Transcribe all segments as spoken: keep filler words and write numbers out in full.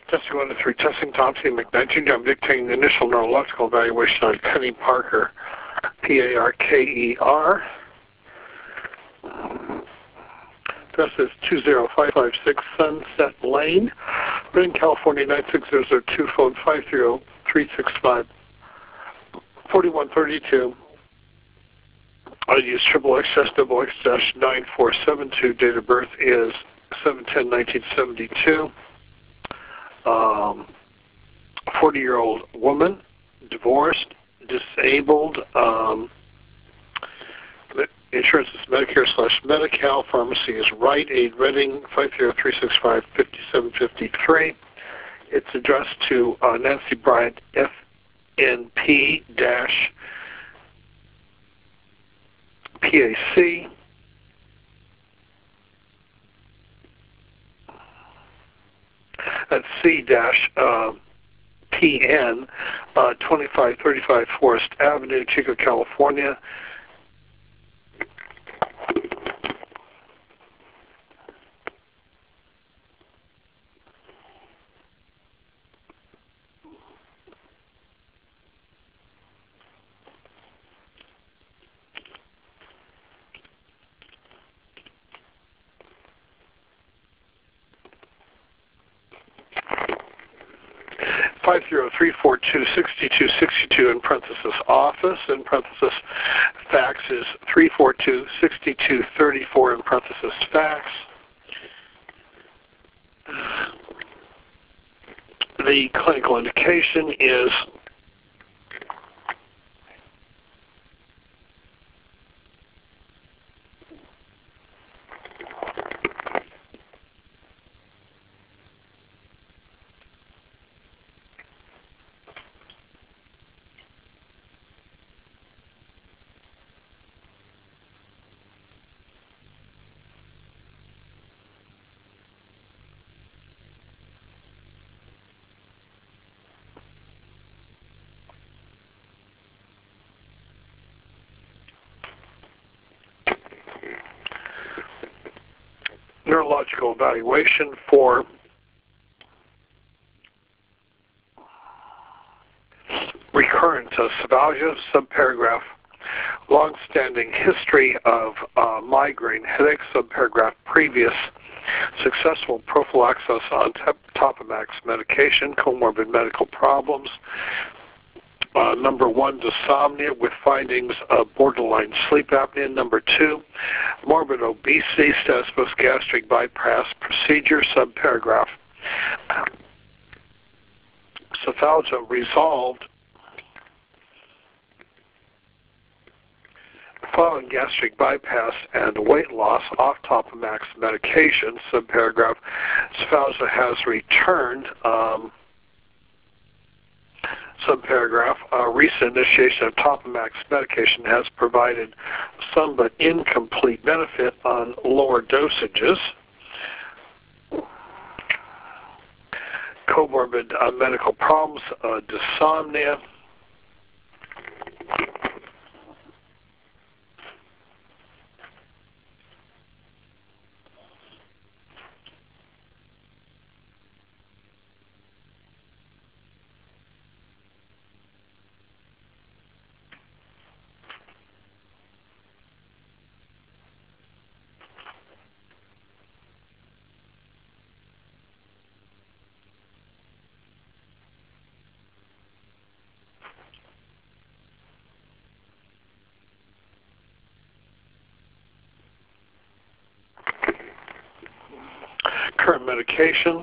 Testing one to three, testing Thompson McKnight. I'm dictating the initial neurological evaluation on Penny Parker, P A R K E R. Address is two zero five five six Sunset Lane, Redding, California nine six zero zero two, phone five three zero, three six five, four one three two. I use triple X S double X dash nine four seven two. Date of birth is seven ten nineteen seventy-two. Um, forty-year-old woman, divorced, disabled. Um, insurance is Medicare slash Medi-Cal. Pharmacy is Rite Aid, Redding, five zero three six five, five seven five three. It's addressed to uh, Nancy Bryant, F N P dash P A C. That's C dash uh, P N, uh, twenty-five thirty-five Forest Avenue, Chico, California. five zero three four two, six two six two in parenthesis office, in parenthesis fax is three four two, six two three four in parenthesis fax. The clinical indication is neurological evaluation for recurrent uh, cephalogia, subparagraph, long-standing history of uh, migraine headache, subparagraph, previous successful prophylaxis on Topamax medication, comorbid medical problems. Uh, number one, dysomnia with findings of borderline sleep apnea. Number two, morbid obesity, status post gastric bypass procedure, subparagraph. Cephalgia resolved following gastric bypass and weight loss off Topamax medication, subparagraph. Cephalgia has returned. Um, Subparagraph, uh, recent initiation of Topamax medication has provided some but incomplete benefit on lower dosages. Comorbid uh, medical problems, uh, dysomnia. Current medications.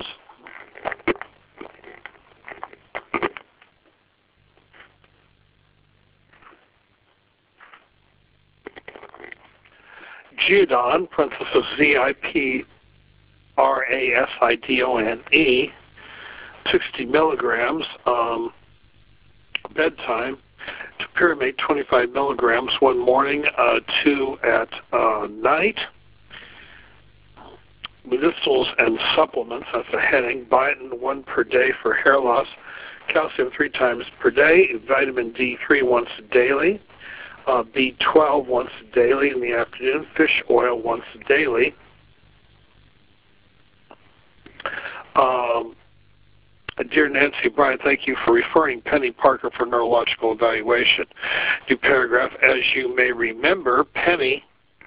Zipridone, parenthesis Z I P R A S I D O N E, sixty milligrams, um, bedtime. Topiramate, twenty-five milligrams, one morning, uh, two at uh, night. Medicinals and supplements, that's a heading. Biotin, one per day for hair loss. Calcium, three times per day. Vitamin D three, once daily. Uh, B twelve, once daily in the afternoon. Fish oil, once daily. Um, Dear Nancy Bryant, thank you for referring Penny Parker for neurological evaluation. New paragraph. As you may remember, Penny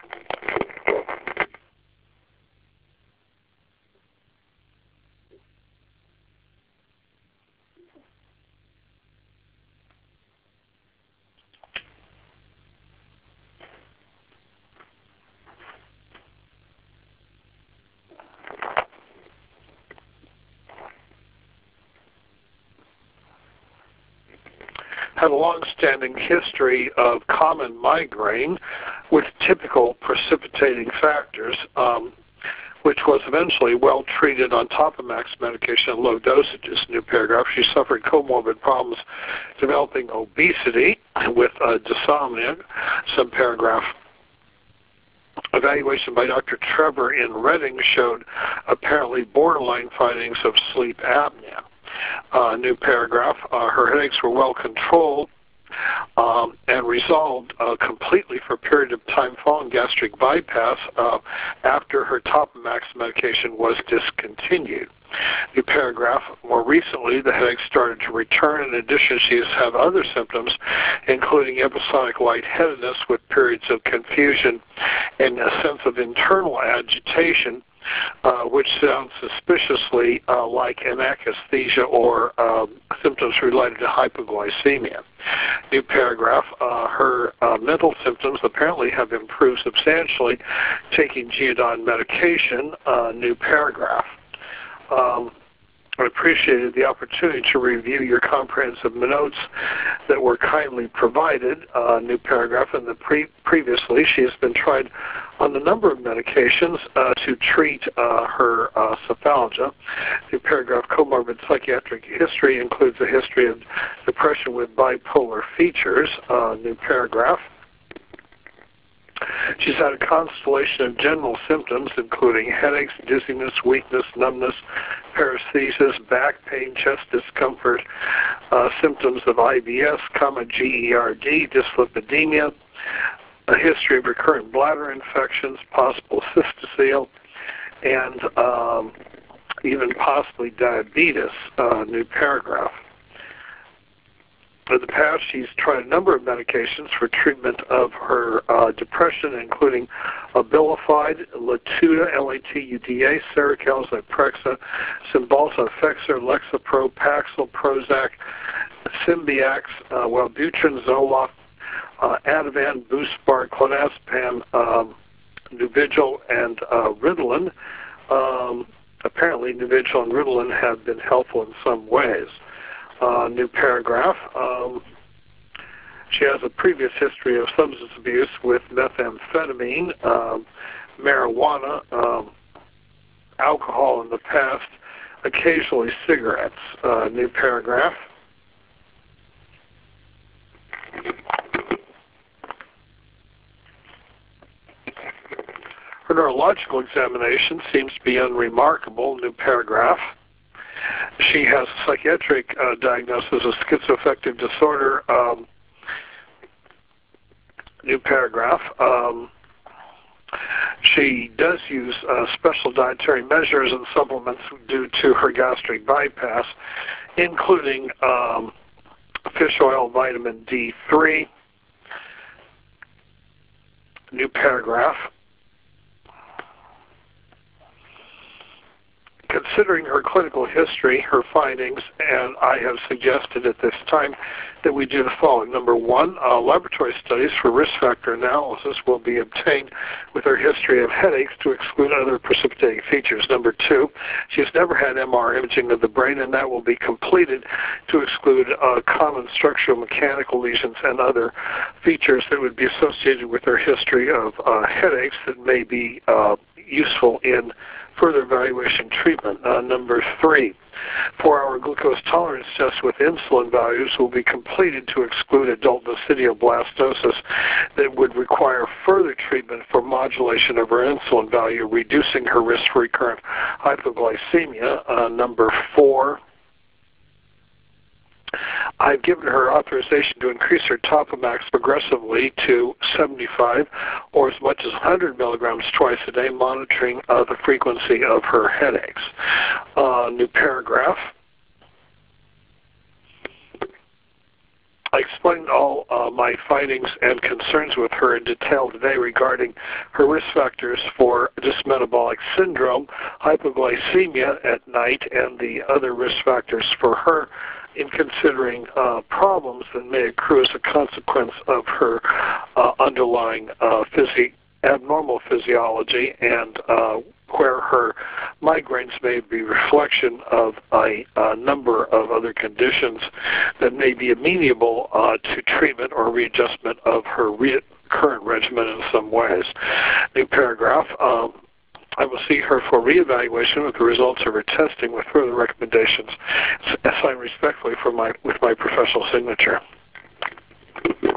had a long-standing history of common migraine with typical precipitating factors, um, which was eventually well treated on Topamax medication in low dosages. New paragraph. She suffered comorbid problems developing obesity with uh, dysomnia. Some paragraph. Evaluation by Doctor Trevor in Reading showed apparently borderline findings of sleep apnea. Uh, new paragraph. Uh, her headaches were well controlled um, and resolved uh, completely for a period of time following gastric bypass uh, after her Topamax medication was discontinued. New paragraph. More recently, the headaches started to return. In addition, she has had other symptoms, including episodic lightheadedness with periods of confusion and a sense of internal agitation, Uh, which sounds suspiciously uh, like an akathisia or uh, symptoms related to hypoglycemia. New paragraph. Uh, her uh, mental symptoms apparently have improved substantially taking Geodon medication. Uh, new paragraph. Um, I appreciated the opportunity to review your comprehensive notes that were kindly provided. Uh, new paragraph. In the pre previously, she has been tried on a number of medications uh, to treat uh, her uh, cephalgia. New paragraph. Comorbid psychiatric history includes a history of depression with bipolar features. Uh, new paragraph. She's had a constellation of general symptoms, including headaches, dizziness, weakness, numbness, paresthesias, back pain, chest discomfort, uh, symptoms of I B S, comma, G E R D, dyslipidemia, a history of recurrent bladder infections, possible cystocele, and um, even possibly diabetes. Uh, new paragraph. In the past, she's tried a number of medications for treatment of her uh, depression, including Abilify, Latuda, L A T U D A, Seroquel, Zyprexa, Cymbalta, Effexor, Lexapro, Paxil, Prozac, Symbyax, uh, Wellbutrin, Zoloft, uh, Ativan, Buspar, Clonazepam, um, Nuvigil, and uh, Ritalin. Um, apparently, Nuvigil and Ritalin have been helpful in some ways. Uh, new paragraph. Um, she has a previous history of substance abuse with methamphetamine, um, marijuana, um, alcohol in the past, occasionally cigarettes. Uh, new paragraph. Her neurological examination seems to be unremarkable. New paragraph. She has a psychiatric uh, diagnosis of schizoaffective disorder. Um, new paragraph. Um, she does use uh, special dietary measures and supplements due to her gastric bypass, including um, fish oil, vitamin D three. New paragraph. Considering her clinical history, her findings, and I have suggested at this time that we do the following. Number one, uh, laboratory studies for risk factor analysis will be obtained with her history of headaches to exclude other precipitating features. Number two, she has never had M R imaging of the brain, and that will be completed to exclude uh, common structural mechanical lesions and other features that would be associated with her history of uh, headaches that may be uh, useful in further evaluation treatment. Uh, number three, four-hour glucose tolerance tests with insulin values will be completed to exclude adult basidioblastosis that would require further treatment for modulation of her insulin value, reducing her risk for recurrent hypoglycemia. Uh, number four, I've given her authorization to increase her Topamax progressively to seventy-five or as much as one hundred milligrams twice a day, monitoring uh, the frequency of her headaches. Uh, new paragraph. I explained all uh, my findings and concerns with her in detail today regarding her risk factors for dysmetabolic syndrome, hypoglycemia at night, and the other risk factors for her in considering uh, problems that may accrue as a consequence of her uh, underlying uh, physi- abnormal physiology, and uh, where her migraines may be reflection of a, a number of other conditions that may be amenable uh, to treatment or readjustment of her re- current regimen in some ways. New paragraph. Um, I will see her for reevaluation with the results of her testing with further recommendations. Signed respectfully for my with my professional signature.